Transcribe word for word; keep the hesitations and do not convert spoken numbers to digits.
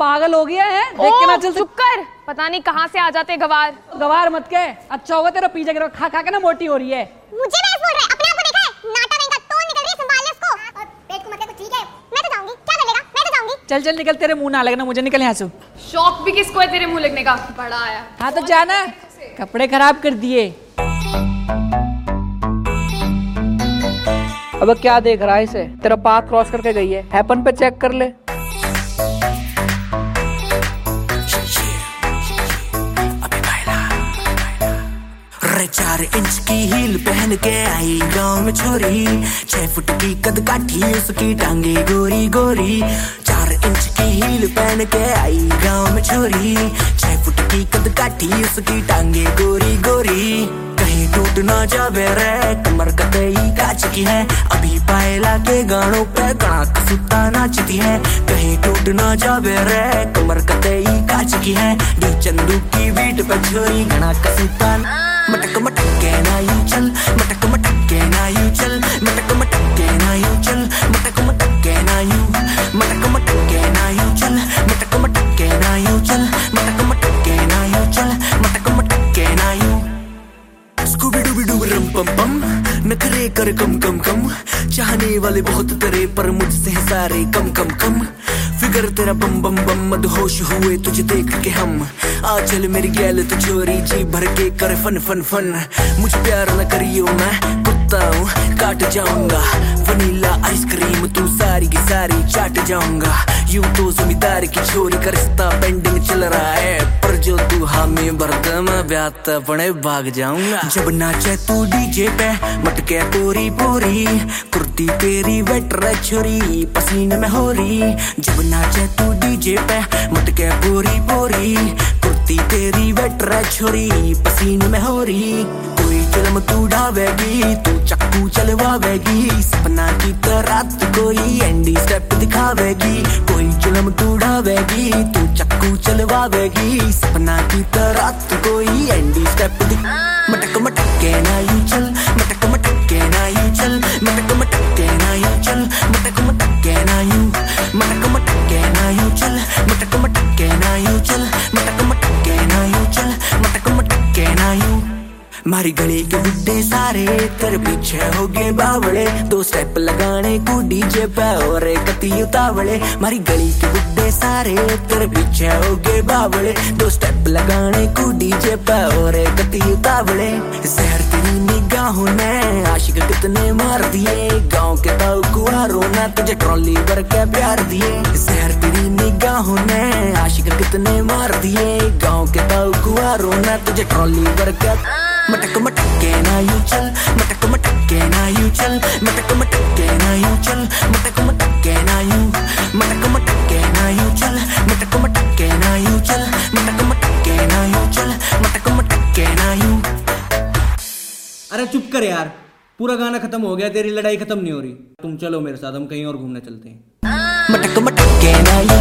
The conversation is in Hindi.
पागल हो गया है? देख के ना चल। चुप कर, पता नहीं कहाँ से आ जाते गवार। गवार मत के, अच्छा होगा तेरा पिज्जा गिरा खा खा के ना मोटी हो रही है। मुझे नहीं बोल रहे, अपने आप को देखा है? नाटा नहीं का टोन निकल रही है, संभाल ले इसको। और पेट को मत ले, ठीक है? मैं तो जाऊंगी, क्या कर लेगा? मैं तो जाऊंगी। चल चल निकल, तेरे मुंह ना लगना मुझे, निकल यहाँ से। शौक भी किसको है तेरे मुंह लगने का? बड़ा आया। हाँ तो जाना, कपड़े खराब कर दिए। अब क्या देख रहा है इसे? तेरा पाथ क्रॉस करके गई है, हैपन पे चेक कर ले। चार इंच की हील पहन के आई गांव में छोरी, छह फुट की कद काठी उसकी टांगे गोरी गोरी। चार इंच की हील पहन के आई गांव में छोरी, छह फुट की कद काठी उसकी टांगे गोरी गोरी। कहीं टूट ना जावे रे, कमर कतई कांच की है, अभी पायला के गानों पे कड़ाक सुता नाचती है। कहीं टूट ना जावे रे, कमर कतई कांच की है, डी चंदू की बीट पे छोरी कड़ाक सुता। मटक मटक के ना यूं चल, मटक मटक के ना यूं चल, मटक मटक के ना यूं चल, मटक मटक के ना यूं, मटक मटक के ना यूं चल, मटक मटक के ना यूं चल, मटक मटक के ना यूं चल, मटक मटक के ना यूं। स्कूबी डूबी डूब रम पम पम, नखरे कर कम कम कम, चाहने वाले बहुत तेरे पर मुझसे है सारे कम कम कम। फिगर तेरा बम बम बम, मदहोश हुए तुझे देख के हम। आ चल मेरी गैल तो चोरी, जी भर के कर फन फन फन। मुझे प्यार न करियो, मैं कुत्ता हूँ काट जाऊंगा। वनीला आइसक्रीम तू सारी की सारी चाट जाऊंगा। यूं तो जमींदार की छोरी का रिश्ता पेंडिंग चल रहा है, पर जो तू हामी भरत मैं ब्यात अपने भाग जाऊंगा। जब नाचे तू डीजे पे मटके पूरी पूरी, कुर्ती तेरी वेट रे छोरी पसीने में हो रही। जब नाचे तू डीजे पे मटके पूरी पूरी, कुर्ती तेरी वेट रे छोरी पसीने में हो रही। कोई जुल्म तू ढावेगी, तू चक्कू चलवावेगी, सपना की तरह तू कोई एंडी स्टेप दिखावेगी। कोई जुल्म तू ढावेगी, तू चक्कू चलवावेगी, सपना की तरह तू कोई एंडी स्टेप दिखा। मटक मटक के ना यूं चल, मटक मटक के ना यूं चल, मटक मटक के ना यूं चल, मटक मटक के ना यूं, मटक मटक के ना यूं चल, मटक मटक के ना यूं चल, मटक मटक के ना यूं चल, मटक मटक के ना यूं। मारी गली के बुड्ढे सारे तेरे पीछे हो गए बावड़े, दो स्टेप लगाने को डीजे पे और कती उतावले। मारी गली के बुड्ढे सारे तेरे पीछे हो गए बावड़े, दो स्टेप लगाने को डीजे पे और कती उतावले। शहर तेरी निगाहों ने आशिक कितने मार दिए, गाँव के ताऊ कुआरों ने तुझे ट्रॉली भर के प्यार दिए। शहर तेरी निगाहों ने आशिक कितने मार दिए, गाँव के ताऊ कुआरों ने तुझे ट्रॉली भर के। मटक मटक के ना यूं चल, मटक मटक के ना यूं चल, मटक मटक के ना यूं चल, मटक मटक के ना यूं, मटक मटक के ना यूं चल, मटक मटक के ना यूं चल, मटक मटक के ना यूं चल, मटक मटक के ना यूं। अरे चुप कर यार, पूरा गाना खत्म हो गया, तेरी लड़ाई खत्म नहीं हो रही। तुम चलो मेरे साथ, हम कहीं और घूमने चलते हैं। मटक मटक के ना